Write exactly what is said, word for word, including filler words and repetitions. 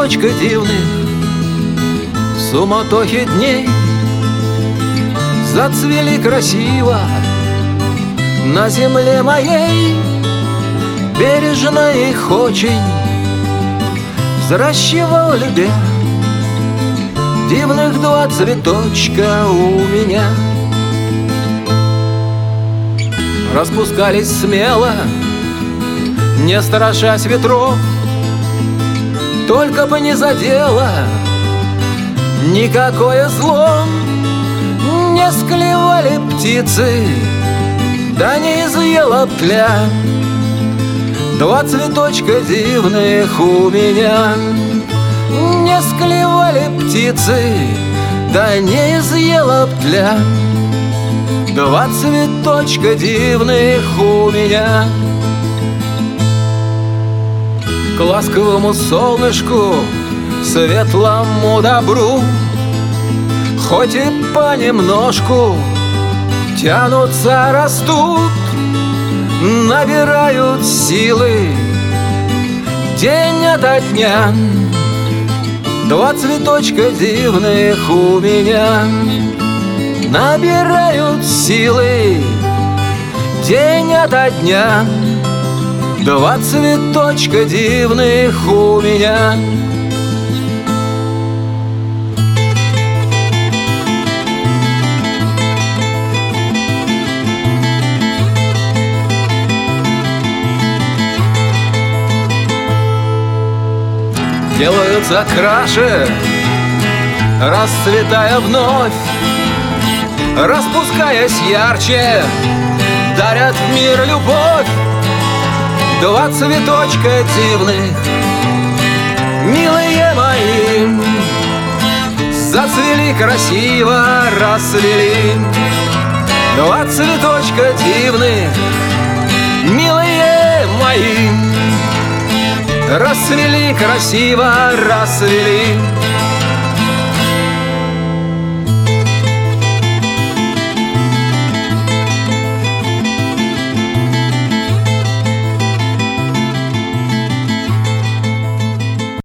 цветочка дивных в суматохе дней зацвели красиво на земле моей. Бережно их очень взращивал, любя, дивных два цветочка у меня. Распускались смело, не страшась ветров, только бы не задело никакое зло. Не склевали птицы, да не изъела тля два цветочка дивных у меня. Не склевали птицы, да не изъела тля два цветочка дивных у меня. К ласковому солнышку, светлому добру, хоть и понемножку тянутся, растут, набирают силы день ото дня два цветочка дивных у меня. Набирают силы день ото дня два цветочка дивных у меня. Делаются краше, расцветая вновь, распускаясь ярче, дарят в мир любовь два цветочка дивных, милые мои, зацвели красиво, расцвели два цветочка дивных, милые мои, расцвели красиво, расцвели